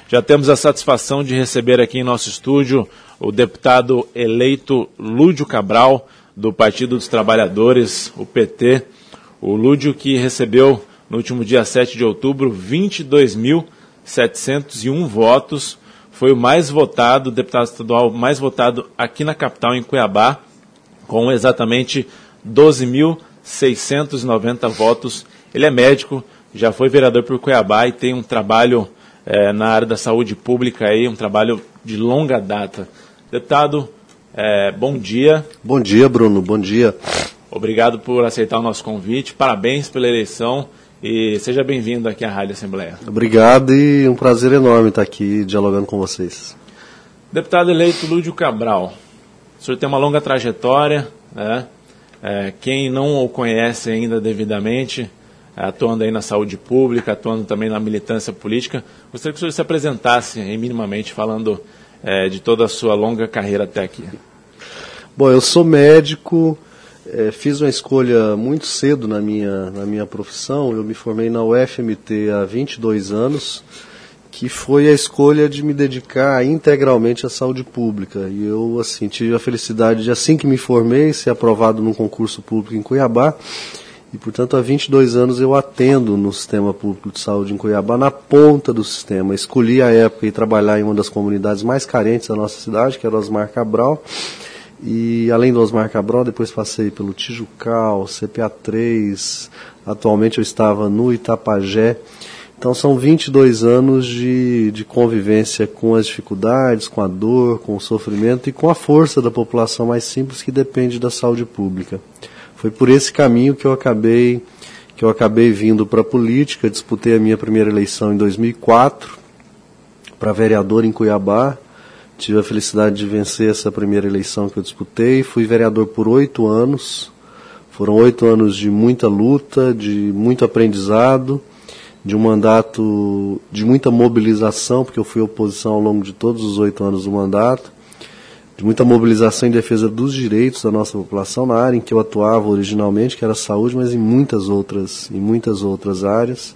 Já temos a satisfação de receber aqui em nosso estúdio o deputado eleito Lúdio Cabral, do Partido dos Trabalhadores, o PT. O Lúdio que recebeu no último dia 7 de outubro 22.701 votos, foi o mais votado, o deputado estadual mais votado aqui na capital, em Cuiabá, com exatamente 12.690 votos. Ele é médico, já foi vereador por Cuiabá e tem um trabalho na área da saúde pública, aí, um trabalho de longa data. Deputado, bom dia. Bom dia, Bruno, bom dia. Obrigado por aceitar o nosso convite, parabéns pela eleição e seja bem-vindo aqui à Rádio Assembleia. Obrigado e um prazer enorme estar aqui dialogando com vocês. Deputado eleito Lúdio Cabral, o senhor tem uma longa trajetória, né? Quem não o conhece ainda devidamente, atuando aí na saúde pública, atuando também na militância política, gostaria que o senhor se apresentasse minimamente, falando de toda a sua longa carreira até aqui. Bom, eu sou médico, fiz uma escolha muito cedo na minha profissão. Eu me formei na UFMT há 22 anos, que foi a escolha de me dedicar integralmente à saúde pública. E eu, assim, tive a felicidade de, assim que me formei, ser aprovado num concurso público em Cuiabá. E, portanto, há 22 anos eu atendo no sistema público de saúde em Cuiabá, na ponta do sistema. Escolhi a época e trabalhar em uma das comunidades mais carentes da nossa cidade, que era o Osmar Cabral. E, além do Osmar Cabral, depois passei pelo Tijucal, CPA3, atualmente eu estava no Itapajé. Então, são 22 anos de convivência com as dificuldades, com a dor, com o sofrimento e com a força da população mais simples que depende da saúde pública. Foi por esse caminho que eu acabei vindo para a política. Disputei a minha primeira eleição em 2004 para vereador em Cuiabá. Tive a felicidade de vencer essa primeira eleição que eu disputei. Fui vereador por 8 anos. Foram 8 anos de muita luta, de muito aprendizado, de um mandato de muita mobilização, porque eu fui oposição ao longo de todos os 8 anos do mandato. De muita mobilização em defesa dos direitos da nossa população na área em que eu atuava originalmente, que era a saúde, mas em muitas outras áreas.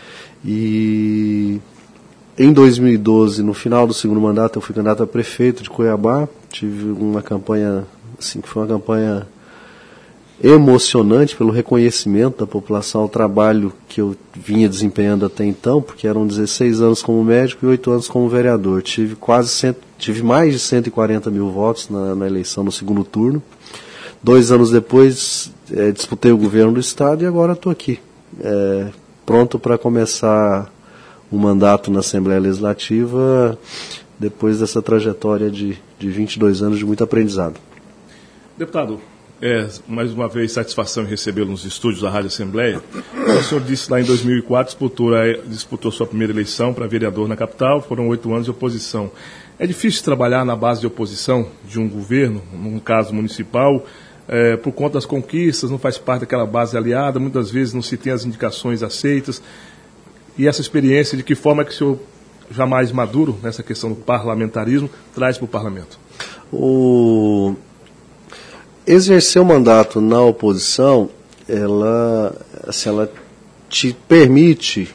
E em 2012, no final do segundo mandato, eu fui candidato a prefeito de Cuiabá. Tive uma campanha, assim, que foi uma campanha emocionante pelo reconhecimento da população ao trabalho que eu vinha desempenhando até então, porque eram 16 anos como médico e 8 anos como vereador. Tive mais de 140 mil votos na eleição no segundo turno. 2 anos depois, disputei o governo do estado e agora estou aqui, pronto para começar o mandato na Assembleia Legislativa, depois dessa trajetória de 22 anos de muito aprendizado. Deputado, mais uma vez, satisfação em recebê-lo nos estúdios da Rádio Assembleia. O senhor disse lá em 2004, disputou sua primeira eleição para vereador na capital, foram 8 anos de oposição. É difícil trabalhar na base de oposição de um governo, num caso municipal, por conta das conquistas, não faz parte daquela base aliada, muitas vezes não se tem as indicações aceitas. E essa experiência, de que forma é que o senhor, já mais maduro nessa questão do parlamentarismo, traz para o parlamento? Exercer o mandato na oposição, ela te permite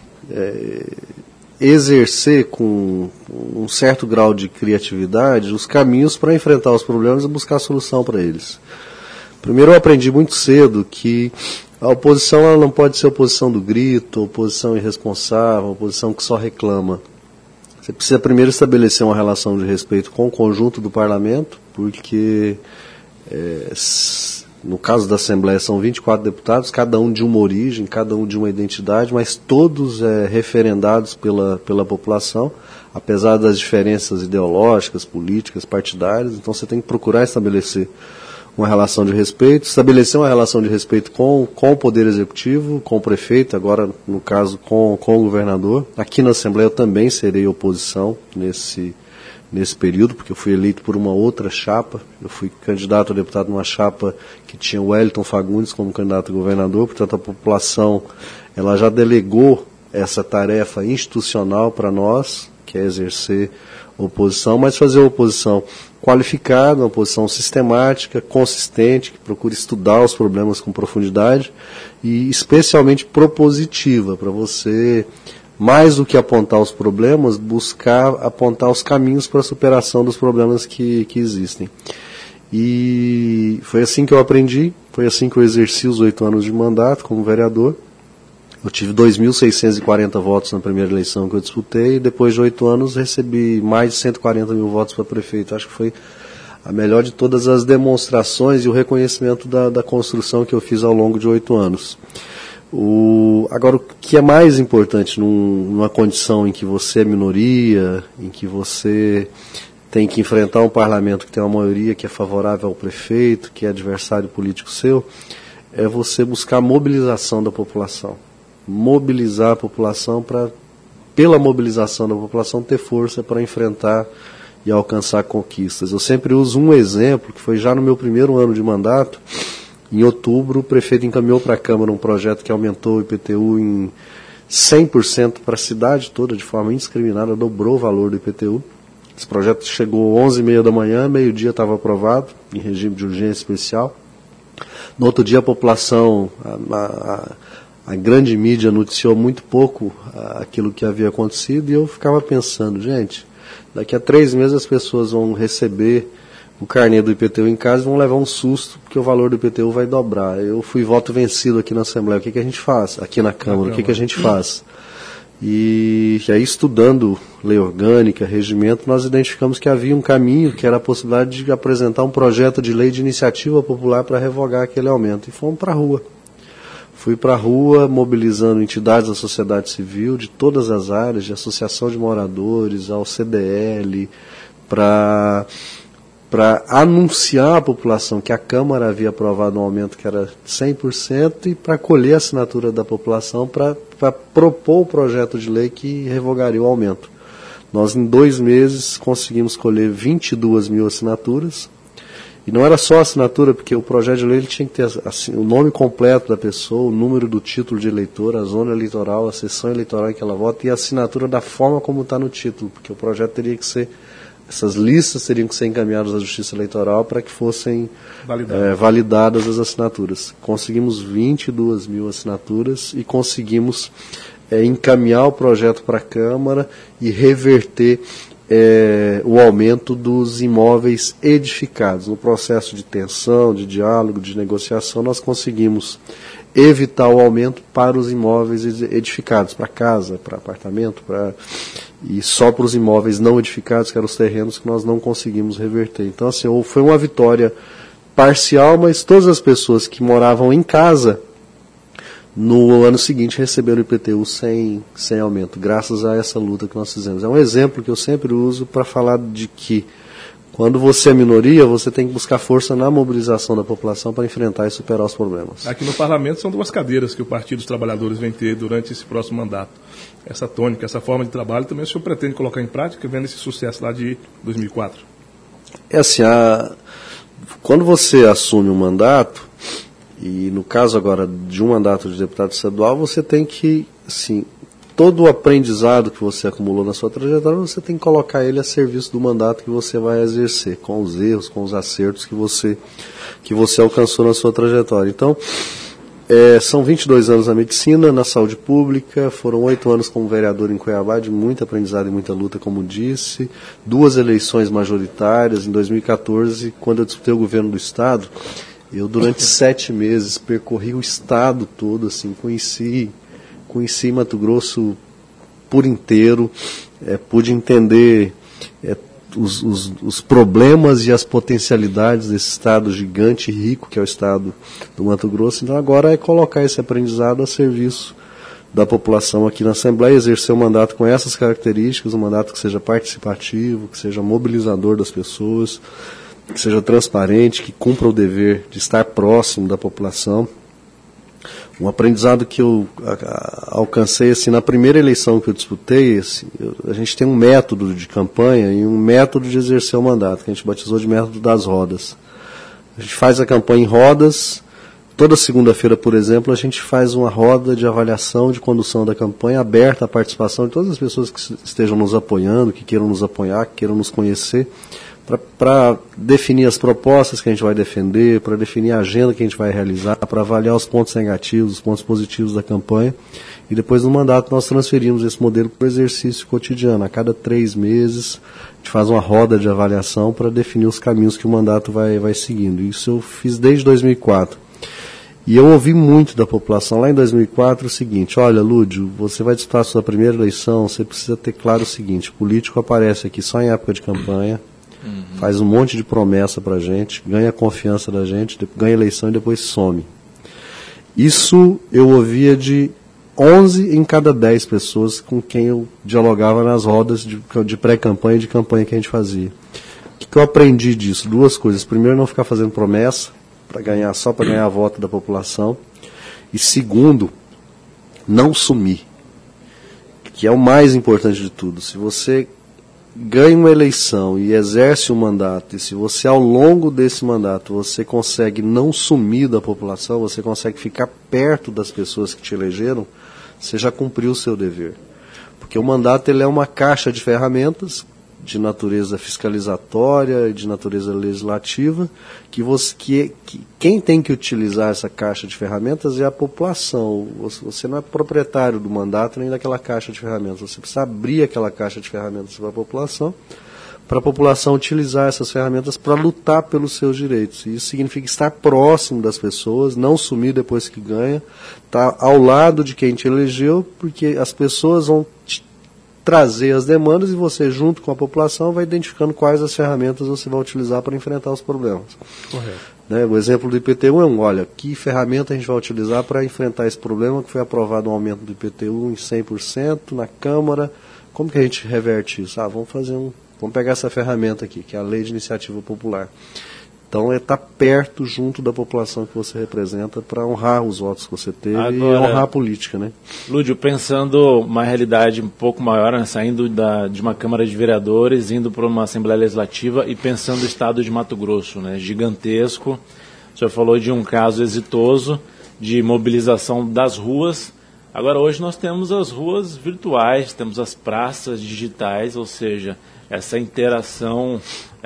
exercer com um certo grau de criatividade os caminhos para enfrentar os problemas e buscar solução para eles. Primeiro, eu aprendi muito cedo que a oposição ela não pode ser oposição do grito, oposição irresponsável, oposição que só reclama. Você precisa primeiro estabelecer uma relação de respeito com o conjunto do parlamento, porque no caso da Assembleia são 24 deputados, cada um de uma origem, cada um de uma identidade, mas todos referendados pela população, apesar das diferenças ideológicas, políticas, partidárias. Então você tem que procurar estabelecer uma relação de respeito, estabelecer uma relação de respeito com o Poder Executivo, com o prefeito, agora no caso com o governador. Aqui na Assembleia eu também serei oposição nesse período, porque eu fui eleito por uma outra chapa. Eu fui candidato a deputado numa chapa que tinha o Wellington Fagundes como candidato a governador. Portanto, a população ela já delegou essa tarefa institucional para nós, que é exercer oposição, mas fazer oposição qualificada, uma oposição sistemática, consistente, que procure estudar os problemas com profundidade e especialmente propositiva, para você mais do que apontar os problemas, buscar apontar os caminhos para a superação dos problemas que existem. E foi assim que eu aprendi, foi assim que eu exerci os 8 anos de mandato como vereador. Eu tive 2.640 votos na primeira eleição que eu disputei, e depois de 8 anos recebi mais de 140 mil votos para prefeito. Acho que foi a melhor de todas as demonstrações e o reconhecimento da construção que eu fiz ao longo de 8 anos. Agora, o que é mais importante numa condição em que você é minoria, em que você tem que enfrentar um parlamento que tem uma maioria que é favorável ao prefeito, que é adversário político seu, é você buscar a mobilização da população. Mobilizar a população para, pela mobilização da população, ter força para enfrentar e alcançar conquistas. Eu sempre uso um exemplo, que foi já no meu primeiro ano de mandato. Em outubro, o prefeito encaminhou para a Câmara um projeto que aumentou o IPTU em 100% para a cidade toda, de forma indiscriminada, dobrou o valor do IPTU. Esse projeto chegou às 11h30 da manhã, meio-dia estava aprovado, em regime de urgência especial. No outro dia, a população, a grande mídia noticiou muito pouco aquilo que havia acontecido, e eu ficava pensando, gente, daqui a 3 meses as pessoas vão receber o carnê do IPTU em casa e vão levar um susto, porque o valor do IPTU vai dobrar. Eu fui voto vencido aqui na Assembleia, o que a gente faz? Aqui na Câmara, o que a gente faz? E aí, estudando lei orgânica, regimento, nós identificamos que havia um caminho, que era a possibilidade de apresentar um projeto de lei de iniciativa popular para revogar aquele aumento. E fomos para a rua. Fui para a rua mobilizando entidades da sociedade civil de todas as áreas, de associação de moradores, ao CDL, para anunciar à população que a Câmara havia aprovado um aumento que era 100% e para colher a assinatura da população para propor o projeto de lei que revogaria o aumento. Nós, em 2 meses, conseguimos colher 22 mil assinaturas. E não era só a assinatura, porque o projeto de lei ele tinha que ter assim, o nome completo da pessoa, o número do título de eleitor, a zona eleitoral, a sessão eleitoral em que ela vota e a assinatura da forma como está no título, porque o projeto teria que ser, essas listas teriam que ser encaminhadas à Justiça Eleitoral para que fossem validadas as assinaturas. Conseguimos 22 mil assinaturas e conseguimos encaminhar o projeto para a Câmara e reverter o aumento dos imóveis edificados. No processo de tensão, de diálogo, de negociação, nós conseguimos evitar o aumento para os imóveis edificados, para casa, para apartamento, e só para os imóveis não edificados, que eram os terrenos que nós não conseguimos reverter. Então, assim, foi uma vitória parcial, mas todas as pessoas que moravam em casa, no ano seguinte receberam o IPTU sem aumento, graças a essa luta que nós fizemos. É um exemplo que eu sempre uso para falar de que, quando você é minoria, você tem que buscar força na mobilização da população para enfrentar e superar os problemas. Aqui no Parlamento são 2 cadeiras que o Partido dos Trabalhadores vem ter durante esse próximo mandato. Essa tônica, essa forma de trabalho, também o senhor pretende colocar em prática, vendo esse sucesso lá de 2004? É assim, quando você assume um mandato, e no caso agora de um mandato de deputado estadual, você tem que, assim, todo o aprendizado que você acumulou na sua trajetória, você tem que colocar ele a serviço do mandato que você vai exercer, com os erros, com os acertos que você alcançou na sua trajetória. Então, são 22 anos na medicina, na saúde pública, foram 8 anos como vereador em Cuiabá, de muito aprendizado e muita luta, como disse, 2 eleições majoritárias, em 2014, quando eu disputei o governo do Estado, eu durante 7 meses percorri o Estado todo, assim, conheci Mato Grosso por inteiro, pude entender os problemas e as potencialidades desse estado gigante e rico que é o estado do Mato Grosso. Então agora é colocar esse aprendizado a serviço da população aqui na Assembleia, exercer um mandato com essas características, um mandato que seja participativo, que seja mobilizador das pessoas, que seja transparente, que cumpra o dever de estar próximo da população. Um aprendizado que eu alcancei assim, na primeira eleição que eu disputei, assim, a gente tem um método de campanha e um método de exercer o mandato, que a gente batizou de método das rodas. A gente faz a campanha em rodas. Toda segunda-feira, por exemplo, a gente faz uma roda de avaliação de condução da campanha, aberta à participação de todas as pessoas que estejam nos apoiando, que queiram nos apoiar, que queiram nos conhecer, para definir as propostas que a gente vai defender, para definir a agenda que a gente vai realizar, para avaliar os pontos negativos, os pontos positivos da campanha. E depois no mandato nós transferimos esse modelo para o exercício cotidiano. A cada 3 meses a gente faz uma roda de avaliação para definir os caminhos que o mandato vai seguindo. Isso eu fiz desde 2004. E eu ouvi muito da população lá em 2004 o seguinte: olha, Lúdio, você vai disputar a sua primeira eleição, você precisa ter claro o seguinte: o político aparece aqui só em época de campanha, faz um monte de promessa para a gente, ganha a confiança da gente, ganha a eleição e depois some. Isso eu ouvia de 11 em cada 10 pessoas com quem eu dialogava nas rodas de pré-campanha e de campanha que a gente fazia. O que eu aprendi disso? 2 coisas. Primeiro, não ficar fazendo promessa só para ganhar a voto da população. E segundo, não sumir, que é o mais importante de tudo. Se você ganha uma eleição e exerce um mandato, e se você ao longo desse mandato você consegue não sumir da população, você consegue ficar perto das pessoas que te elegeram, você já cumpriu o seu dever. Porque o mandato ele é uma caixa de ferramentas de natureza fiscalizatória e de natureza legislativa, quem tem que utilizar essa caixa de ferramentas é a população. Você não é proprietário do mandato nem daquela caixa de ferramentas. Você precisa abrir aquela caixa de ferramentas para a população utilizar essas ferramentas para lutar pelos seus direitos. E isso significa estar próximo das pessoas, não sumir depois que ganha, estar ao lado de quem te elegeu, porque as pessoas vão trazer as demandas e você, junto com a população, vai identificando quais as ferramentas você vai utilizar para enfrentar os problemas. Correto. Né, o exemplo do IPTU é olha, que ferramenta a gente vai utilizar para enfrentar esse problema, que foi aprovado um aumento do IPTU em 100% na Câmara, como que a gente reverte isso? Vamos pegar essa ferramenta aqui, que é a Lei de Iniciativa Popular. Então, é estar perto, junto da população que você representa, para honrar os votos que você teve. Agora, e honrar a política, né? Lúdio, pensando uma realidade um pouco maior, né, saindo de uma Câmara de Vereadores, indo para uma Assembleia Legislativa e pensando no estado de Mato Grosso, né, gigantesco. O senhor falou de um caso exitoso de mobilização das ruas. Agora, hoje nós temos as ruas virtuais, temos as praças digitais, ou seja, essa interação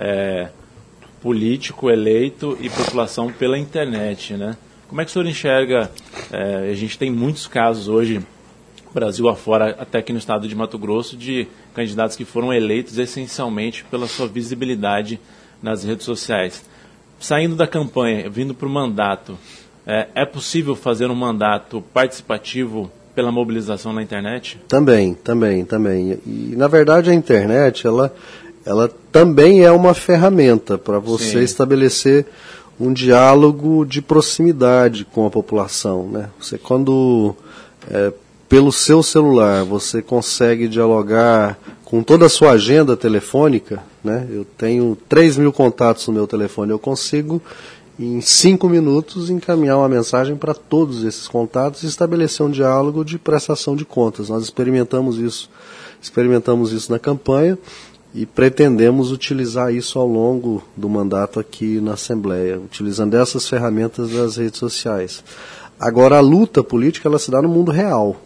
político, eleito e população pela internet, né? Como é que o senhor enxerga, a gente tem muitos casos hoje, Brasil afora, até aqui no estado de Mato Grosso, de candidatos que foram eleitos essencialmente pela sua visibilidade nas redes sociais. Saindo da campanha, vindo para o mandato, é possível fazer um mandato participativo pela mobilização na internet? Também. E, na verdade, a internet, ela também é uma ferramenta para você estabelecer um diálogo de proximidade com a população, né? Você, quando, pelo seu celular, você consegue dialogar com toda a sua agenda telefônica, né? Eu tenho 3.000 contatos no meu telefone, eu consigo, em 5 minutos, encaminhar uma mensagem para todos esses contatos e estabelecer um diálogo de prestação de contas. Nós experimentamos isso na campanha, e pretendemos utilizar isso ao longo do mandato aqui na Assembleia, utilizando essas ferramentas das redes sociais. Agora, a luta política ela se dá no mundo real,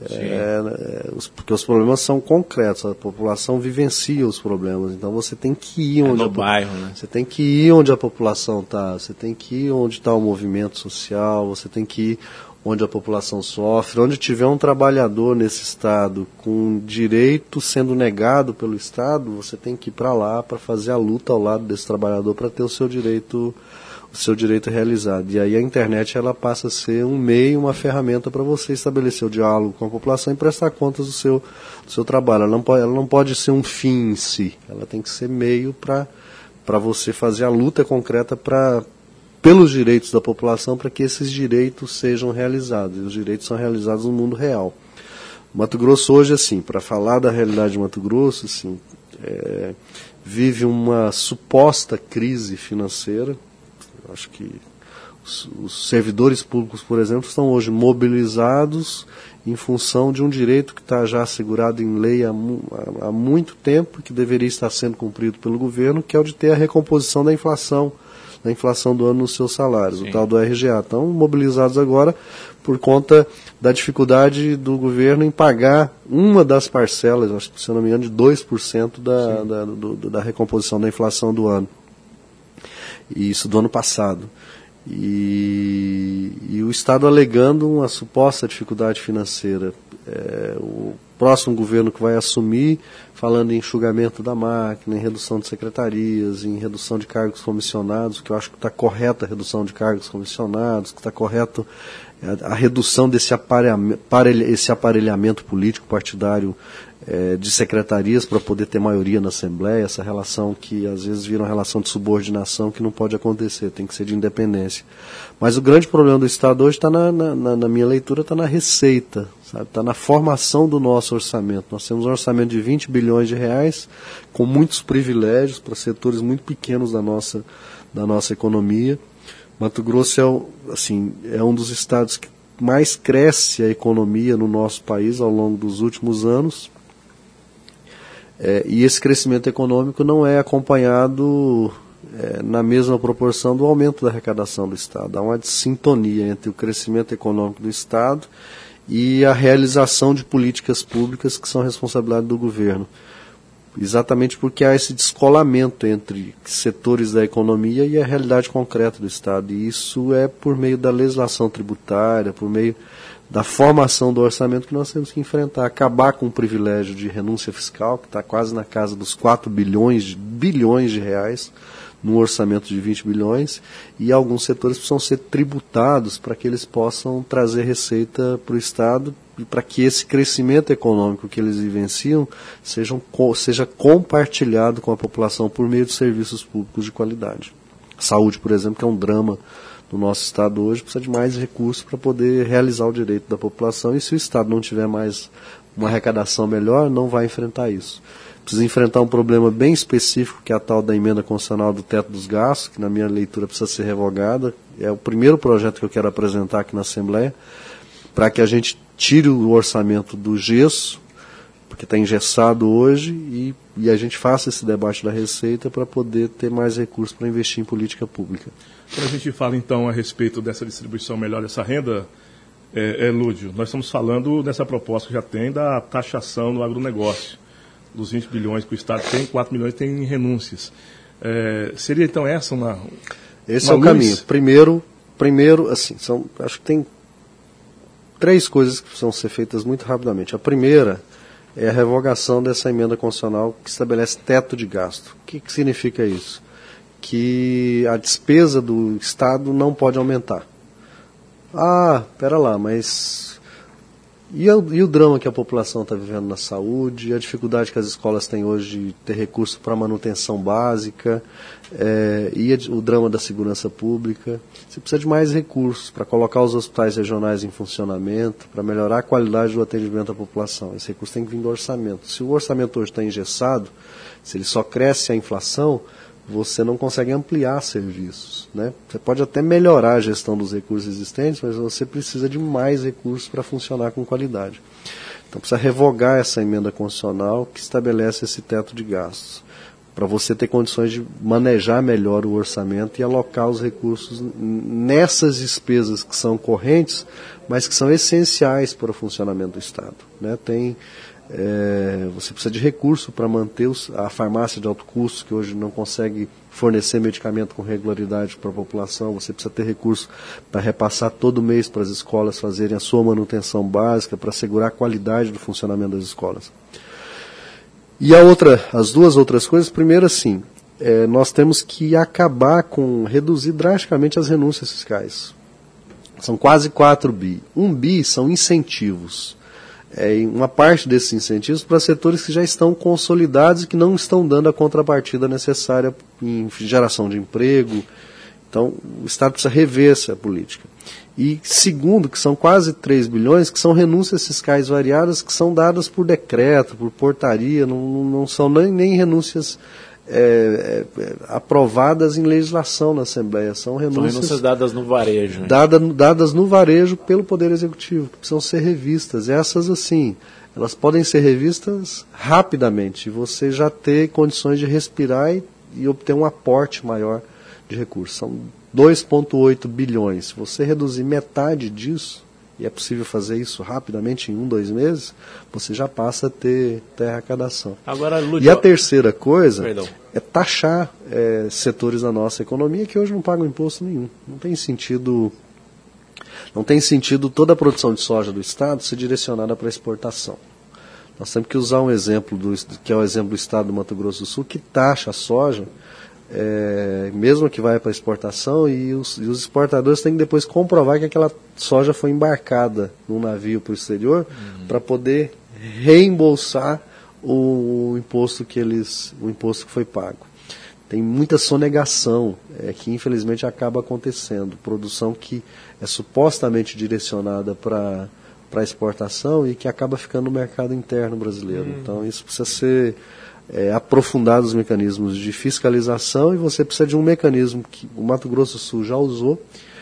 porque os problemas são concretos, a população vivencia os problemas, então você tem que ir você tem que ir onde a população está, você tem que ir onde está o movimento social, você tem que ir onde a população sofre, onde tiver um trabalhador nesse Estado com direito sendo negado pelo Estado, você tem que ir para lá para fazer a luta ao lado desse trabalhador para ter o seu direito realizado. E aí a internet ela passa a ser um meio, uma ferramenta para você estabelecer o diálogo com a população e prestar contas do seu trabalho. Ela não pode ser um fim em si, ela tem que ser meio para você fazer a luta concreta pelos direitos da população, para que esses direitos sejam realizados. E os direitos são realizados no mundo real. Mato Grosso hoje, assim, para falar da realidade de Mato Grosso, assim, vive uma suposta crise financeira. Acho que os servidores públicos, por exemplo, estão hoje mobilizados em função de um direito que está já assegurado em lei há muito tempo, que deveria estar sendo cumprido pelo governo, que é o de ter a recomposição da inflação da inflação do ano nos seus salários, Sim. o tal do RGA. Estão mobilizados agora por conta da dificuldade do governo em pagar uma das parcelas, acho que, se eu não me engano, de 2% da recomposição da inflação do ano. E isso do ano passado. E o Estado alegando uma suposta dificuldade financeira. O próximo governo que vai assumir, falando em enxugamento da máquina, em redução de secretarias, em redução de cargos comissionados, que eu acho que está correta a redução de cargos comissionados, que está correto a redução desse aparelhamento político partidário de secretarias para poder ter maioria na Assembleia, essa relação que às vezes vira uma relação de subordinação que não pode acontecer, tem que ser de independência. Mas o grande problema do Estado hoje está na minha leitura, está na receita, está na formação do nosso orçamento. Nós temos um orçamento de 20 bilhões de reais, com muitos privilégios para setores muito pequenos da nossa economia. Mato Grosso é um dos estados que mais cresce a economia no nosso país ao longo dos últimos anos. E esse crescimento econômico não é acompanhado na mesma proporção do aumento da arrecadação do Estado. Há uma sintonia entre o crescimento econômico do Estado e a realização de políticas públicas que são responsabilidade do governo. Exatamente porque há esse descolamento entre setores da economia e a realidade concreta do Estado. E isso é por meio da legislação tributária, por meio da formação do orçamento que nós temos que enfrentar. Acabar com o privilégio de renúncia fiscal, que está quase na casa dos 4 bilhões de reais, num orçamento de 20 bilhões, e alguns setores precisam ser tributados para que eles possam trazer receita para o Estado e para que esse crescimento econômico que eles vivenciam seja compartilhado com a população por meio de serviços públicos de qualidade. Saúde, por exemplo, que é um drama no nosso Estado hoje, precisa de mais recursos para poder realizar o direito da população, e se o Estado não tiver mais uma arrecadação melhor, não vai enfrentar isso. Precisa enfrentar um problema bem específico, que é a tal da emenda constitucional do teto dos gastos, que na minha leitura precisa ser revogada. É o primeiro projeto que eu quero apresentar aqui na Assembleia, para que a gente tire o orçamento do gesso, porque está engessado hoje, e a gente faça esse debate da Receita para poder ter mais recursos para investir em política pública. Quando a gente fala, então, a respeito dessa distribuição melhor dessa renda, Lúdio, nós estamos falando dessa proposta que já tem da taxação no agronegócio, dos 20 bilhões que o Estado tem, 4 milhões tem em renúncias. Seria, então, essa uma Esse é o caminho. Primeiro, assim, acho que tem 3 coisas que precisam ser feitas muito rapidamente. A primeira é a revogação dessa emenda constitucional que estabelece teto de gasto. O que significa isso? Que a despesa do Estado não pode aumentar. Pera lá, mas e o drama que a população está vivendo na saúde, a dificuldade que as escolas têm hoje de ter recurso para manutenção básica, o drama da segurança pública. Você precisa de mais recursos para colocar os hospitais regionais em funcionamento, para melhorar a qualidade do atendimento à população. Esse recurso tem que vir do orçamento. Se o orçamento hoje está engessado, se ele só cresce a inflação, você não consegue ampliar serviços, né? Você pode até melhorar a gestão dos recursos existentes, mas você precisa de mais recursos para funcionar com qualidade. Então precisa revogar essa emenda constitucional que estabelece esse teto de gastos, para você ter condições de manejar melhor o orçamento e alocar os recursos nessas despesas que são correntes, mas que são essenciais para o funcionamento do Estado, né? Você precisa de recurso para manter a farmácia de alto custo, que hoje não consegue fornecer medicamento com regularidade para a população. Você precisa ter recurso para repassar todo mês para as escolas fazerem a sua manutenção básica, para assegurar a qualidade do funcionamento das escolas. E as duas outras coisas, primeiro, assim, nós temos que reduzir drasticamente as renúncias fiscais. São quase 4 bi. 1 bi são incentivos. Uma parte desses incentivos para setores que já estão consolidados e que não estão dando a contrapartida necessária em geração de emprego. Então, o Estado precisa rever essa política. E segundo, que são quase 3 bilhões, que são renúncias fiscais variadas, que são dadas por decreto, por portaria, não são nem renúncias aprovadas em legislação na Assembleia. São renúncias dadas no varejo. Dadas no varejo pelo Poder Executivo, que precisam ser revistas. Essas, assim, elas podem ser revistas rapidamente. Você já ter condições de respirar e obter um aporte maior de recursos. São 2,8 bilhões. Se você reduzir metade disso, e é possível fazer isso rapidamente, em 1, 2 meses, você já passa a ter arrecadação. Agora, e a terceira coisa é taxar setores da nossa economia que hoje não pagam imposto nenhum. Não tem sentido toda a produção de soja do Estado ser direcionada para exportação. Nós temos que usar um exemplo, que é o exemplo do Estado do Mato Grosso do Sul, que taxa a soja, mesmo que vai para exportação, e os exportadores têm que depois comprovar que aquela soja foi embarcada num navio para o exterior, para poder reembolsar o imposto que foi pago. Tem muita sonegação que infelizmente acaba acontecendo. Produção que é supostamente direcionada para exportação e que acaba ficando no mercado interno brasileiro. Então isso precisa ser aprofundado, os mecanismos de fiscalização, e você precisa de um mecanismo que o Mato Grosso do Sul já usou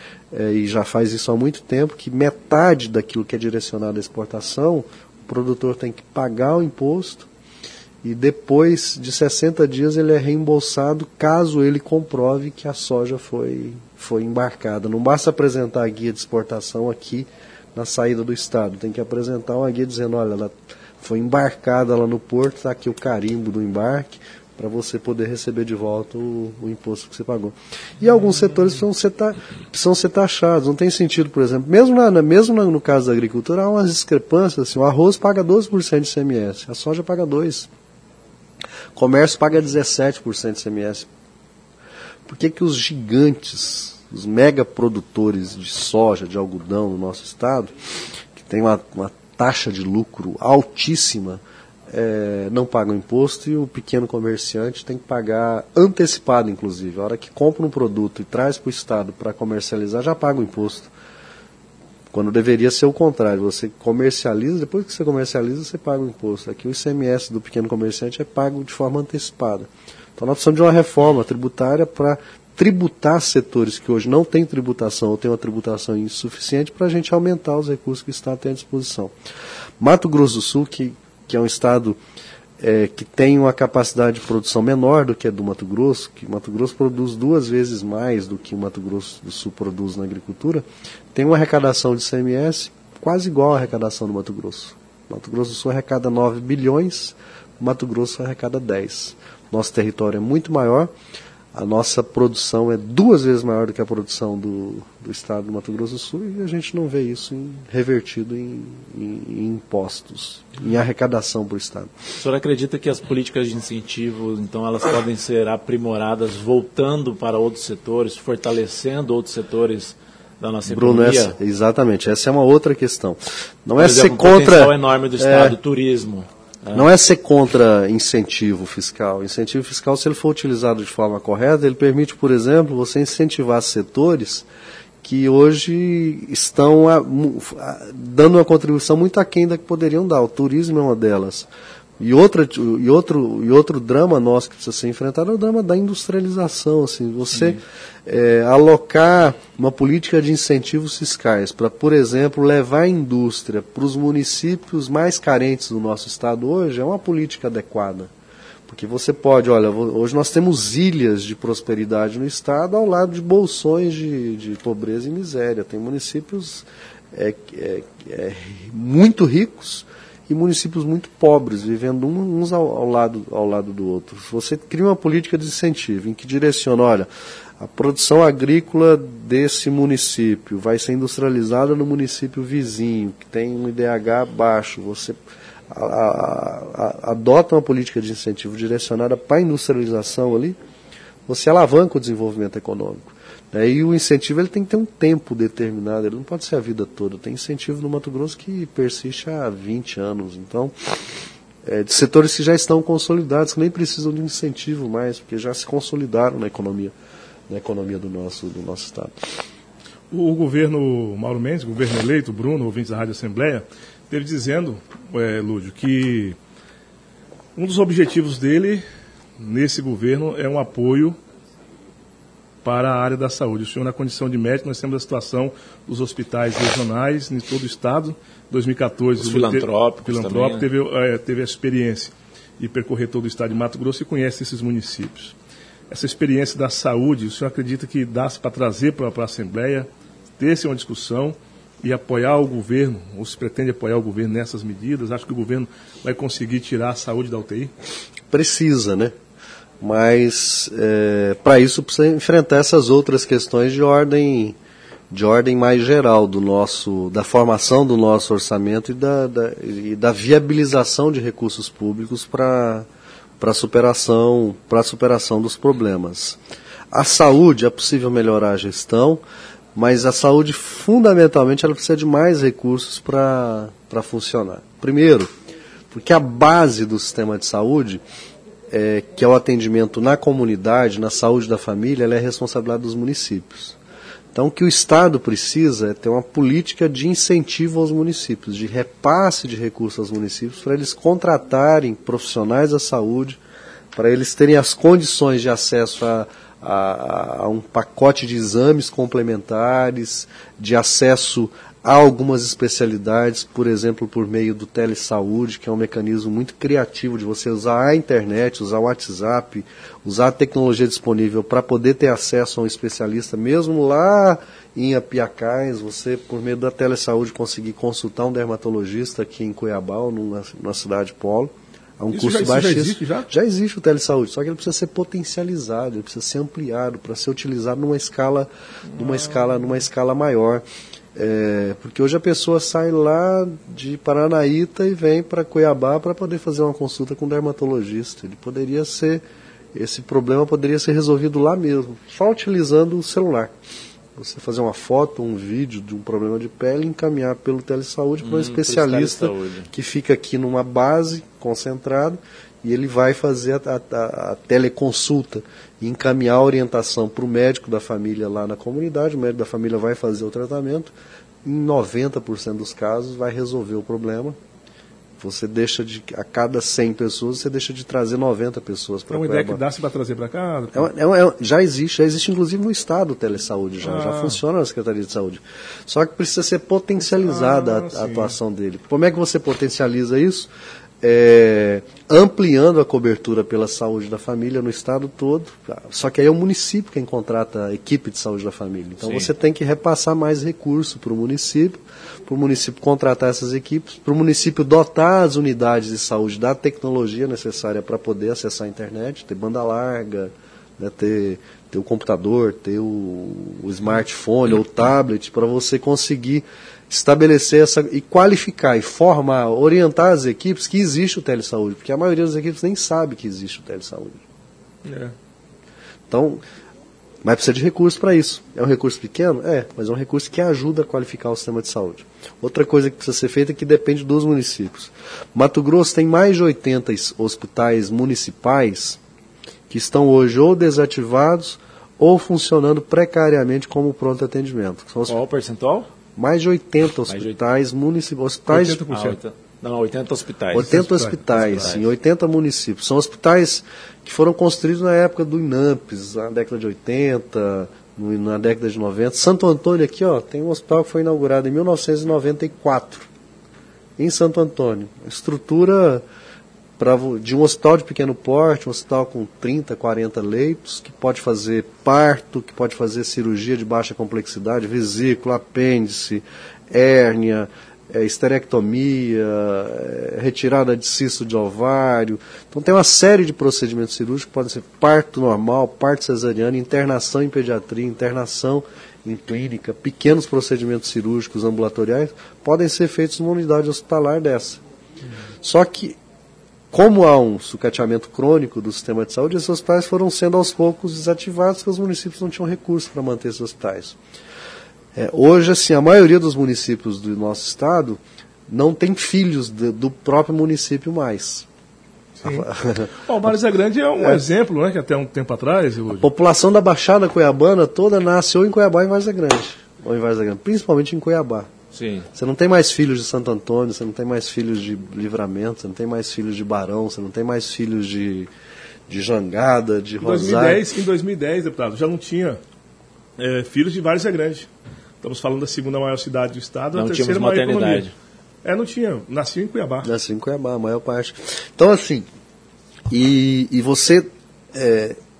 e já faz isso há muito tempo, que metade daquilo que é direcionado à exportação, o produtor tem que pagar o imposto, e depois de 60 dias ele é reembolsado caso ele comprove que a soja foi embarcada. Não basta apresentar a guia de exportação aqui na saída do estado, tem que apresentar uma guia dizendo, olha, ela foi embarcada lá no porto, está aqui o carimbo do embarque, para você poder receber de volta o imposto que você pagou. E alguns setores precisam ser taxados. Não tem sentido, por exemplo, mesmo no caso da agricultura, há umas discrepâncias. Assim, o arroz paga 12% de ICMS, a soja paga 2%. O comércio paga 17% de ICMS. Por que os gigantes, os mega produtores de soja, de algodão no nosso estado, que tem uma taxa de lucro altíssima, não pagam imposto, e o pequeno comerciante tem que pagar antecipado, inclusive. A hora que compra um produto e traz para o estado para comercializar, já paga o imposto. Quando deveria ser o contrário, você comercializa, depois que você comercializa, você paga o imposto. Aqui o ICMS do pequeno comerciante é pago de forma antecipada. Então nós precisamos de uma reforma tributária para tributar setores que hoje não têm tributação ou têm uma tributação insuficiente, para a gente aumentar os recursos que o Estado tem à disposição. Mato Grosso do Sul, que é um estado que tem uma capacidade de produção menor do que a do Mato Grosso, que o Mato Grosso produz 2 vezes mais do que o Mato Grosso do Sul produz na agricultura, tem uma arrecadação de ICMS quase igual à arrecadação do Mato Grosso. O Mato Grosso do Sul arrecada 9 bilhões, o Mato Grosso arrecada 10. Nosso território é muito maior, a nossa produção é 2 vezes maior do que a produção do estado do Mato Grosso do Sul, e a gente não vê isso revertido em impostos, em arrecadação para o estado. O senhor acredita que as políticas de incentivo, então, elas podem ser aprimoradas, voltando para outros setores, fortalecendo outros setores da nossa economia? Bruno, exatamente, essa é uma outra questão. Não por é exemplo, ser contra... o potencial enorme do estado, turismo. Não é ser contra incentivo fiscal. Incentivo fiscal, se ele for utilizado de forma correta, ele permite, por exemplo, você incentivar setores que hoje estão dando uma contribuição muito aquém da que poderiam dar. O turismo é uma delas. E outro drama nosso que precisa ser enfrentado é o drama da industrialização. Assim, você alocar uma política de incentivos fiscais para, por exemplo, levar a indústria para os municípios mais carentes do nosso estado hoje é uma política adequada. Porque você pode, olha, hoje nós temos ilhas de prosperidade no estado ao lado de bolsões de pobreza e miséria. Tem municípios muito ricos e municípios muito pobres, vivendo uns ao lado do outro. Você cria uma política de incentivo em que direciona, olha, a produção agrícola desse município vai ser industrializada no município vizinho, que tem um IDH baixo. Você adota uma política de incentivo direcionada para a industrialização ali, você alavanca o desenvolvimento econômico. E o incentivo ele tem que ter um tempo determinado, ele não pode ser a vida toda. Tem incentivo no Mato Grosso que persiste há 20 anos. Então, de setores que já estão consolidados, que nem precisam de incentivo mais, porque já se consolidaram na economia do nosso estado. O governo Mauro Mendes, governo eleito, Bruno, ouvintes da Rádio Assembleia, esteve dizendo, Lúdio, que um dos objetivos dele nesse governo é um apoio para a área da saúde. O senhor, na condição de médico, nós temos a situação dos hospitais regionais em todo o estado. Em 2014, os filantrópicos também, teve a experiência de percorrer todo o estado de Mato Grosso e conhece esses municípios. essa experiência da saúde, o senhor acredita que dá-se para trazer para a Assembleia, ter-se uma discussão e apoiar o governo, ou se pretende apoiar o governo nessas medidas? Acha que o governo vai conseguir tirar a saúde da UTI? Precisa, né? Mas para isso precisa enfrentar essas outras questões de ordem mais geral da formação do nosso orçamento e da viabilização de recursos públicos para a superação dos problemas. A saúde, é possível melhorar a gestão, mas a saúde, fundamentalmente, ela precisa de mais recursos para funcionar. Primeiro, porque a base do sistema de saúde, que é o atendimento na comunidade, na saúde da família, ela é responsabilidade dos municípios. Então, o que o Estado precisa é ter uma política de incentivo aos municípios, de repasse de recursos aos municípios, para eles contratarem profissionais da saúde, para eles terem as condições de acesso a um pacote de exames complementares, de acesso a algumas especialidades, por exemplo, por meio do telesaúde, que é um mecanismo muito criativo de você usar a internet, usar o WhatsApp, usar a tecnologia disponível para poder ter acesso a um especialista, mesmo lá em Apiacás, você, por meio da telesaúde, conseguir consultar um dermatologista aqui em Cuiabá, ou numa cidade polo. A um custo baixíssimo. Já existe o telesaúde, só que ele precisa ser potencializado, ele precisa ser ampliado para ser utilizado numa escala maior. Porque hoje a pessoa sai lá de Paranaíta e vem para Cuiabá para poder fazer uma consulta com um dermatologista. Esse problema poderia ser resolvido lá mesmo, só utilizando o celular. Você fazer uma foto, um vídeo de um problema de pele e encaminhar pelo telesaúde para um especialista que fica aqui numa base concentrado, e ele vai fazer a teleconsulta e encaminhar a orientação para o médico da família lá na comunidade. O médico da família vai fazer o tratamento, em 90% dos casos vai resolver o problema. Você deixa a cada 100 pessoas, você deixa de trazer 90 pessoas para cá. É uma ideia que dá-se para trazer para cá? Já existe inclusive no Estado o telesaúde, já funciona na Secretaria de Saúde. Só que precisa ser potencializada a atuação dele. Como é que você potencializa isso? Ampliando a cobertura pela saúde da família no estado todo, só que aí é o município quem contrata a equipe de saúde da família. Então Você tem que repassar mais recurso para o município contratar essas equipes, para o município dotar as unidades de saúde da tecnologia necessária para poder acessar a internet, ter banda larga, né, ter o computador, ter o smartphone ou o tablet, para você conseguir estabelecer e qualificar e formar, orientar as equipes que existe o telesaúde, porque a maioria das equipes nem sabe que existe o telesaúde. Então, mas precisa de recurso para isso. É um recurso pequeno? Mas é um recurso que ajuda a qualificar o sistema de saúde. Outra coisa que precisa ser feita é que depende dos municípios. Mato Grosso tem mais de 80 hospitais municipais que estão hoje ou desativados ou funcionando precariamente como pronto atendimento. Qual o percentual? Mais de 80 hospitais municipais. 80%. Não, 80 hospitais. 80 hospitais em 80 municípios. São hospitais que foram construídos na época do INAMPS, na década de 80, na década de 90. Santo Antônio aqui, tem um hospital que foi inaugurado em 1994, em Santo Antônio. Estrutura de um hospital de pequeno porte, um hospital com 30, 40 leitos, que pode fazer parto, que pode fazer cirurgia de baixa complexidade, vesícula, apêndice, hérnia, esterectomia, retirada de cisto de ovário. Então tem uma série de procedimentos cirúrgicos que podem ser parto normal, parto cesariano, internação em pediatria, internação em clínica, pequenos procedimentos cirúrgicos ambulatoriais podem ser feitos numa unidade hospitalar dessa. Só que, como há um sucateamento crônico do sistema de saúde, esses hospitais foram sendo aos poucos desativados, porque os municípios não tinham recursos para manter esses hospitais. Hoje, assim, a maioria dos municípios do nosso estado não tem filhos do próprio município mais. O Várzea Grande é um exemplo, né, que até um tempo atrás... A população da Baixada Cuiabana toda nasce ou em Cuiabá ou em Várzea Grande, principalmente em Cuiabá. Sim. Você não tem mais filhos de Santo Antônio, você não tem mais filhos de Livramento, você não tem mais filhos de Barão, você não tem mais filhos de Jangada, de Rosário. Em 2010, deputado, já não tinha filhos de Várzea Grande. Estamos falando da segunda maior cidade do estado, não a terceira maior economia. Não tinha. Nasceu em Cuiabá. Nasceu em Cuiabá, a maior parte. Então, assim, e você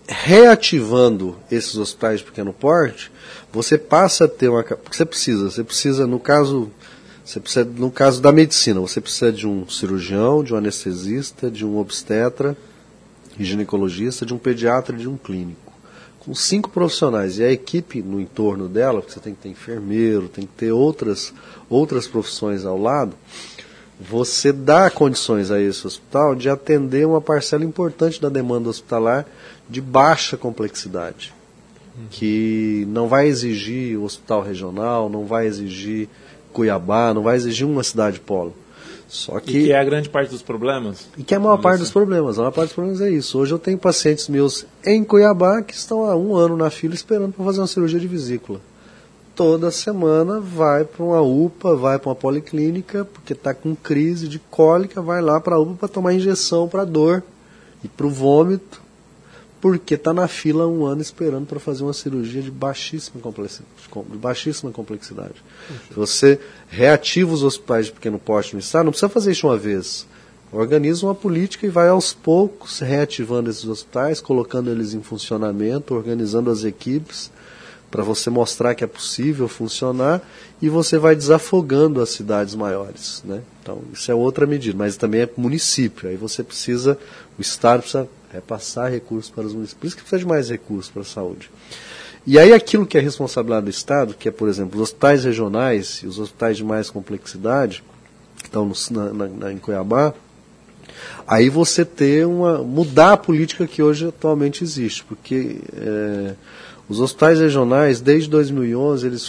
reativando esses hospitais de pequeno porte, você passa a ter porque você precisa no caso da medicina, você precisa de um cirurgião, de um anestesista, de um obstetra e ginecologista, de um pediatra e de um clínico. Com 5 profissionais. E a equipe no entorno dela, porque você tem que ter enfermeiro, tem que ter outras profissões ao lado, você dá condições a esse hospital de atender uma parcela importante da demanda hospitalar de baixa complexidade, que não vai exigir o hospital regional, não vai exigir Cuiabá, não vai exigir uma cidade polo. Só que, e que é a grande parte dos problemas? E que é a maior parte dos problemas. A maior parte dos problemas é isso. Hoje eu tenho pacientes meus em Cuiabá que estão há 1 ano na fila esperando para fazer uma cirurgia de vesícula. Toda semana vai para uma UPA, vai para uma policlínica, porque está com crise de cólica, vai lá para a UPA para tomar injeção para dor e para o vômito, porque está na fila há 1 ano esperando para fazer uma cirurgia de baixíssima complexidade. Se você reativa os hospitais de pequeno porte no estado, não precisa fazer isso uma vez. Organiza uma política e vai aos poucos reativando esses hospitais, colocando eles em funcionamento, organizando as equipes, para você mostrar que é possível funcionar, e você vai desafogando as cidades maiores, né? Então, isso é outra medida, mas também é município. Aí você precisa, o Estado precisa repassar recursos para os municípios. Por isso que precisa de mais recursos para a saúde. E aí aquilo que é responsabilidade do Estado, que é, por exemplo, os hospitais regionais e os hospitais de mais complexidade, que estão em Cuiabá, aí você mudar a política que hoje atualmente existe, porque os hospitais regionais, desde 2011, eles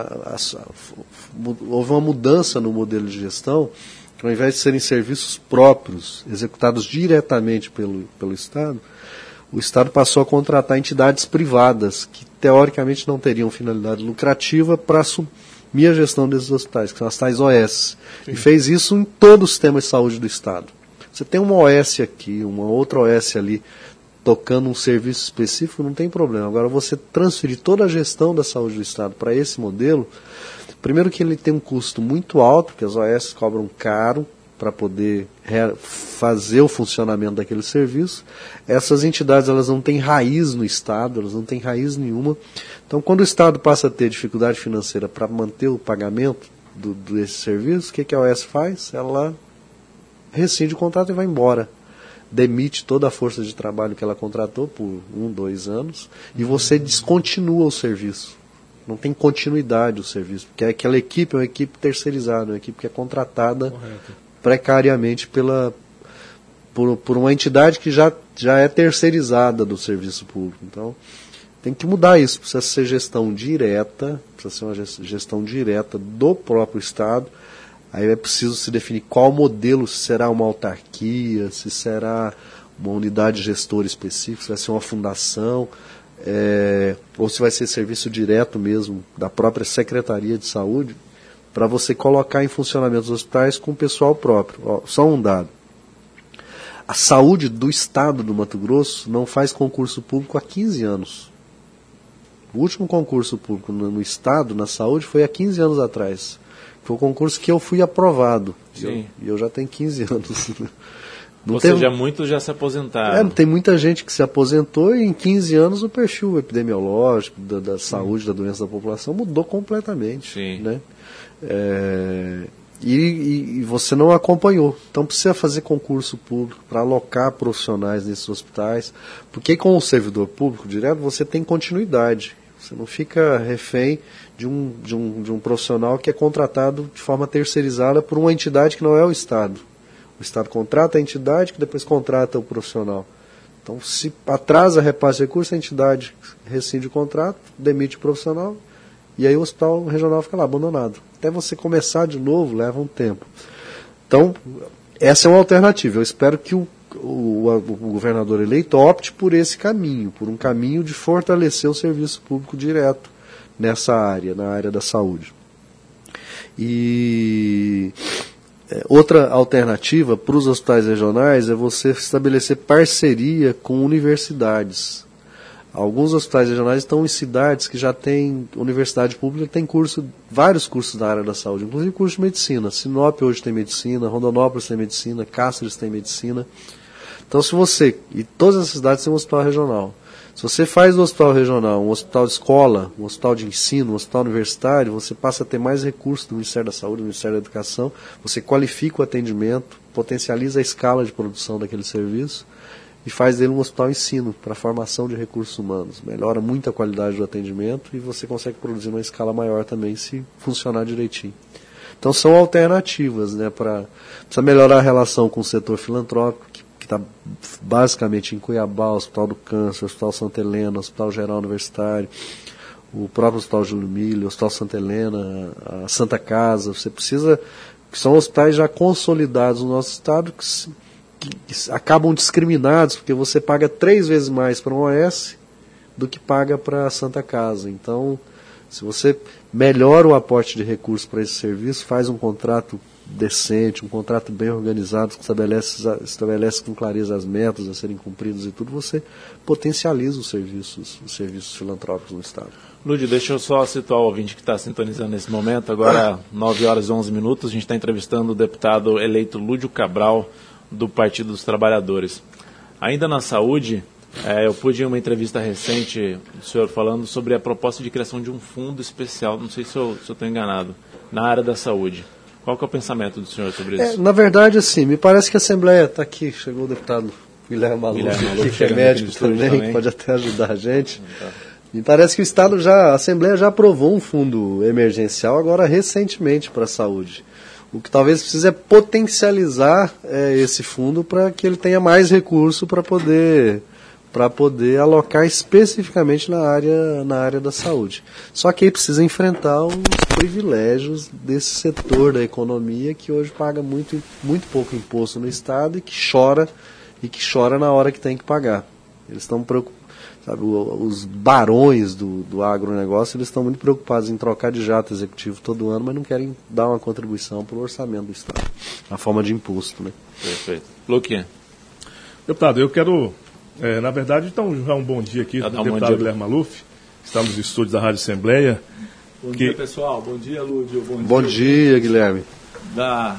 houve uma mudança no modelo de gestão, que ao invés de serem serviços próprios, executados diretamente pelo Estado, o Estado passou a contratar entidades privadas, que teoricamente não teriam finalidade lucrativa, para assumir a gestão desses hospitais, que são as tais OS. Sim. E fez isso em todo o sistema de saúde do Estado. Você tem uma OS aqui, uma outra OS ali, tocando um serviço específico, não tem problema. Agora, você transferir toda a gestão da saúde do Estado para esse modelo, primeiro que ele tem um custo muito alto, porque as OS cobram caro para poder fazer o funcionamento daquele serviço. Essas entidades, elas não têm raiz no Estado, elas não têm raiz nenhuma. Então, quando o Estado passa a ter dificuldade financeira para manter o pagamento desse serviço, o que a OS faz? Ela rescinde o contrato e vai embora. Demite toda a força de trabalho que ela contratou por 1, 2 anos, e você descontinua o serviço. Não tem continuidade o serviço, porque aquela equipe é uma equipe terceirizada, uma equipe que é contratada precariamente por uma entidade que já é terceirizada do serviço público. Então, tem que mudar isso, precisa ser gestão direta, precisa ser uma gestão direta do próprio Estado. Aí é preciso se definir qual modelo, se será uma autarquia, se será uma unidade gestora específica, se vai ser uma fundação, ou se vai ser serviço direto mesmo da própria Secretaria de Saúde, para você colocar em funcionamento os hospitais com o pessoal próprio. Ó, só um dado. A saúde do Estado do Mato Grosso não faz concurso público há 15 anos. O último concurso público no Estado, na saúde, foi há 15 anos atrás. Foi o concurso que eu fui aprovado. E eu já tenho 15 anos. Ou seja, muitos já se aposentaram. Tem muita gente que se aposentou e em 15 anos o perfil epidemiológico da saúde, da doença da população mudou completamente. Sim. Né? E você não acompanhou. Então precisa fazer concurso público para alocar profissionais nesses hospitais, porque com o servidor público direto você tem continuidade. Você não fica refém de um profissional que é contratado de forma terceirizada por uma entidade que não é o Estado. O Estado contrata a entidade que depois contrata o profissional. Então, se atrasa repasse de recursos, a entidade rescinde o contrato, demite o profissional, e aí o hospital regional fica lá abandonado. Até você começar de novo, leva um tempo. Então, essa é uma alternativa. Eu espero que o governador eleito opte por esse caminho, por um caminho de fortalecer o serviço público direto nessa área, na área da saúde. E outra alternativa para os hospitais regionais é você estabelecer parceria com universidades. Alguns hospitais regionais estão em cidades que já têm universidade pública, tem vários cursos na área da saúde, inclusive curso de medicina. Sinop hoje tem medicina, Rondonópolis tem medicina, Cáceres tem medicina. Então, e todas as cidades têm um hospital regional. Se você faz do hospital regional um hospital de escola, um hospital de ensino, um hospital universitário, você passa a ter mais recursos do Ministério da Saúde, do Ministério da Educação, você qualifica o atendimento, potencializa a escala de produção daquele serviço e faz dele um hospital ensino para a formação de recursos humanos. Melhora muito a qualidade do atendimento e você consegue produzir uma escala maior também se funcionar direitinho. Então são alternativas, né, precisa melhorar a relação com o setor filantrópico, que está basicamente em Cuiabá, o Hospital do Câncer, o Hospital Santa Helena, o Hospital Geral Universitário, o próprio Hospital Júlio Milho, o Hospital Santa Helena, a Santa Casa. Você precisa, que são hospitais já consolidados no nosso estado, que acabam discriminados, porque você paga 3 vezes mais para um OS do que paga para a Santa Casa. Então, se você melhora o aporte de recursos para esse serviço, faz um contrato decente, um contrato bem organizado, que estabelece com clareza as metas a serem cumpridas e tudo, você potencializa os serviços filantrópicos no Estado. Lúdio, deixa eu só situar o ouvinte que está sintonizando nesse momento. Agora, 9 horas e 11 minutos, a gente está entrevistando o deputado eleito Lúdio Cabral, do Partido dos Trabalhadores. Ainda na saúde, eu pude em uma entrevista recente do senhor falando sobre a proposta de criação de um fundo especial, não sei se eu estou enganado, na área da saúde. Qual que é o pensamento do senhor sobre isso? Na verdade, assim, me parece que a Assembleia está aqui, chegou o deputado Guilherme Maluf, que é médico também, pode até ajudar a gente. Me parece que a Assembleia já aprovou um fundo emergencial agora recentemente para a saúde. O que talvez precise é potencializar esse fundo para que ele tenha mais recurso para poder alocar especificamente na área da saúde. Só que aí precisa enfrentar os privilégios desse setor da economia que hoje paga muito, muito pouco imposto no Estado e que chora na hora que tem que pagar. Eles estão preocupados. Sabe, os barões do agronegócio, eles estão muito preocupados em trocar de jato executivo todo ano, mas não querem dar uma contribuição para o orçamento do Estado, na forma de imposto. Né? Perfeito. Luquinha. Deputado, eu quero, na verdade, então, já um bom dia aqui do deputado Guilherme Maluf, que está nos estúdios da Rádio Assembleia. Bom dia, pessoal. Bom dia, Lúdio. Bom dia, Guilherme. Da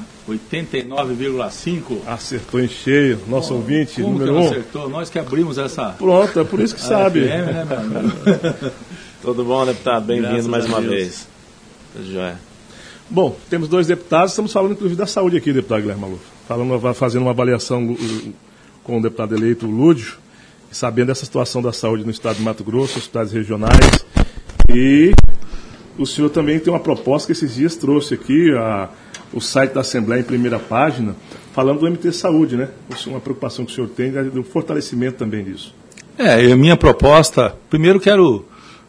89,5. Acertou em cheio, nosso ouvinte, número 1. Acertou? Nós que abrimos essa... Pronto, é por isso que sabe. FM, né, meu amigo? Tudo bom, deputado? Bem-vindo mais uma vez. Já. Bom, temos 2 deputados, estamos falando inclusive da saúde aqui, deputado Guilherme Maluf. Fazendo uma avaliação com o deputado eleito Lúdio, sabendo dessa situação da saúde no estado de Mato Grosso, hospitais regionais. E o senhor também tem uma proposta que esses dias trouxe aqui, o site da Assembleia em primeira página, falando do MT Saúde, né? Uma preocupação que o senhor tem, do fortalecimento também disso. A minha proposta, primeiro quero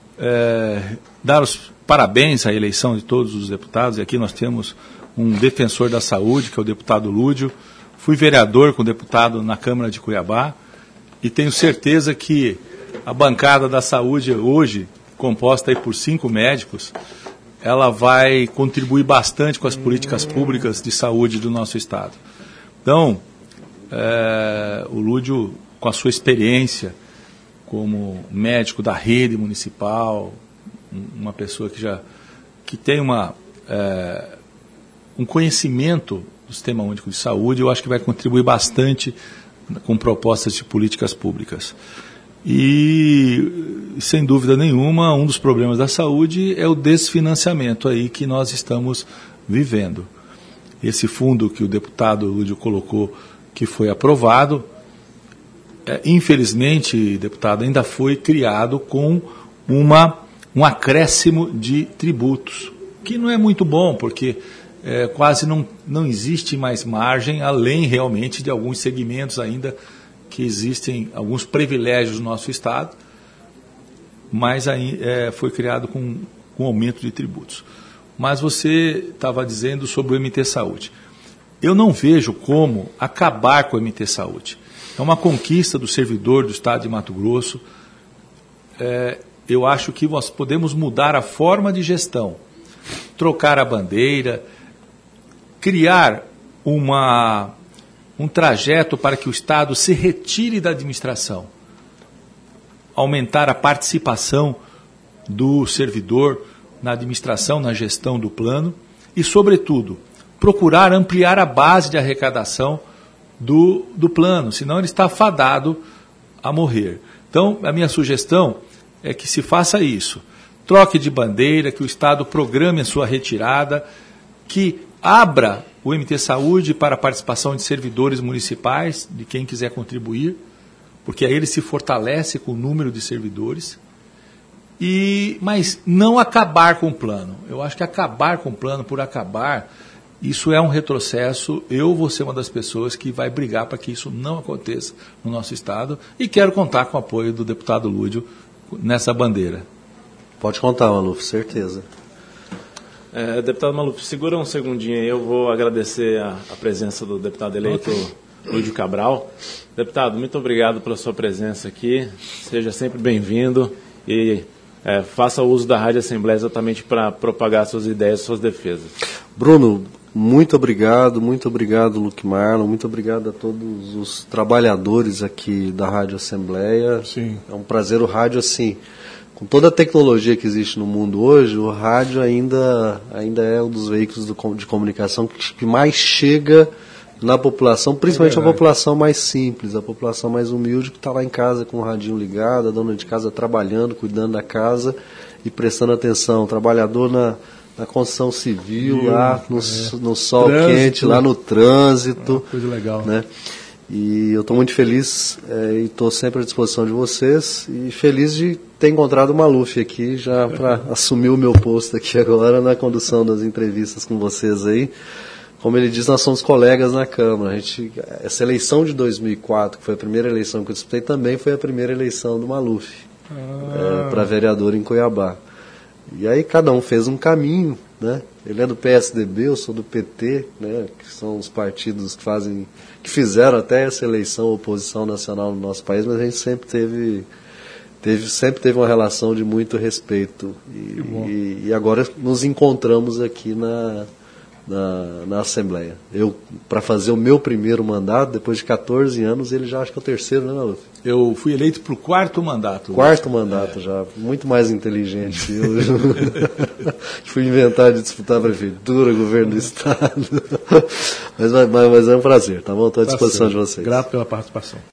dar os parabéns à eleição de todos os deputados, e aqui nós temos um defensor da saúde, que é o deputado Lúdio. Fui vereador com o deputado na Câmara de Cuiabá, e tenho certeza que a bancada da saúde hoje, composta aí por 5 médicos, ela vai contribuir bastante com as políticas públicas de saúde do nosso Estado. Então, o Lúdio, com a sua experiência como médico da rede municipal, uma pessoa que tem um conhecimento do Sistema Único de Saúde, eu acho que vai contribuir bastante com propostas de políticas públicas. E, sem dúvida nenhuma, um dos problemas da saúde é o desfinanciamento aí que nós estamos vivendo. Esse fundo que o deputado Lúdio colocou, que foi aprovado, infelizmente, deputado, ainda foi criado com um acréscimo de tributos, que não é muito bom, porque quase não existe mais margem, além realmente de alguns segmentos ainda que existem alguns privilégios no nosso Estado, mas aí foi criado com aumento de tributos. Mas você estava dizendo sobre o MT Saúde. Eu não vejo como acabar com o MT Saúde. É uma conquista do servidor do Estado de Mato Grosso. Eu acho que nós podemos mudar a forma de gestão, trocar a bandeira, criar um trajeto para que o Estado se retire da administração, aumentar a participação do servidor na administração, na gestão do plano e, sobretudo, procurar ampliar a base de arrecadação do plano, senão ele está fadado a morrer. Então, a minha sugestão é que se faça isso. Troque de bandeira, que o Estado programe a sua retirada, que abra o MT Saúde para a participação de servidores municipais, de quem quiser contribuir, porque aí ele se fortalece com o número de servidores, mas não acabar com o plano. Eu acho que acabar com o plano por acabar, isso é um retrocesso. Eu vou ser uma das pessoas que vai brigar para que isso não aconteça no nosso Estado e quero contar com o apoio do deputado Lúdio nessa bandeira. Pode contar, Maluf, certeza. Deputado Maluf, segura um segundinho aí, eu vou agradecer a presença do deputado eleito Lúdio Cabral. Deputado, muito obrigado pela sua presença aqui, seja sempre bem-vindo e faça uso da Rádio Assembleia exatamente para propagar suas ideias, suas defesas. Bruno, muito obrigado, Luque Marlon, muito obrigado a todos os trabalhadores aqui da Rádio Assembleia. Sim. É um prazer. O rádio, assim, com toda a tecnologia que existe no mundo hoje, o rádio ainda é um dos veículos de comunicação que mais chega na população, principalmente a população mais simples, a população mais humilde, que está lá em casa com o radinho ligado, a dona de casa trabalhando, cuidando da casa e prestando atenção. O trabalhador na construção civil, lá no sol quente, lá no trânsito. Coisa legal. Né? E eu estou muito feliz e estou sempre à disposição de vocês e feliz de ter encontrado o Maluf aqui já para assumir o meu posto aqui agora na condução das entrevistas com vocês aí. Como ele diz, nós somos colegas na Câmara. Essa eleição de 2004, que foi a primeira eleição que eu disputei, também foi a primeira eleição do Maluf para vereador em Cuiabá. E aí cada um fez um caminho, né? Ele é do PSDB, eu sou do PT, né? Que são os partidos que fizeram até essa eleição oposição nacional no nosso país, mas a gente sempre teve uma relação de muito respeito. E agora nos encontramos aqui na Assembleia. Eu, para fazer o meu primeiro mandato, depois de 14 anos, ele já acho que é o terceiro, né, Maluf? Eu fui eleito para o quarto mandato. Quarto mandato já, muito mais inteligente. Eu fui inventar de disputar a prefeitura, governo do Estado. Mas é um prazer, tá bom? Estou à disposição de vocês. Grato pela participação.